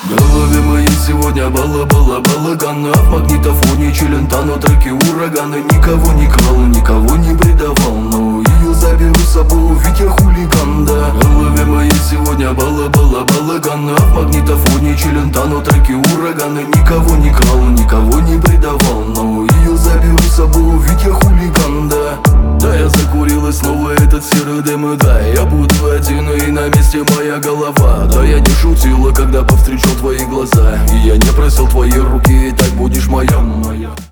В голове моей сегодня балаган, а в магнитофоне челентано, треки ураганы. Никого не крал, никого не предавал, но ее заберу с собой, ведь я хулиган, да. В голове моей сегодня балаган, а в магнитофоне челентано, треки ураганы. Никого не крал, никого не предавал, но ее заберу с собой, ведь я хулиган, да. Да, я закурил и снова этот серый дым, и да, я буду один, и на месте моя голова. Да, я не шутила, когда повстречал твои глаза, и я не просил твои руки, и так будешь моя.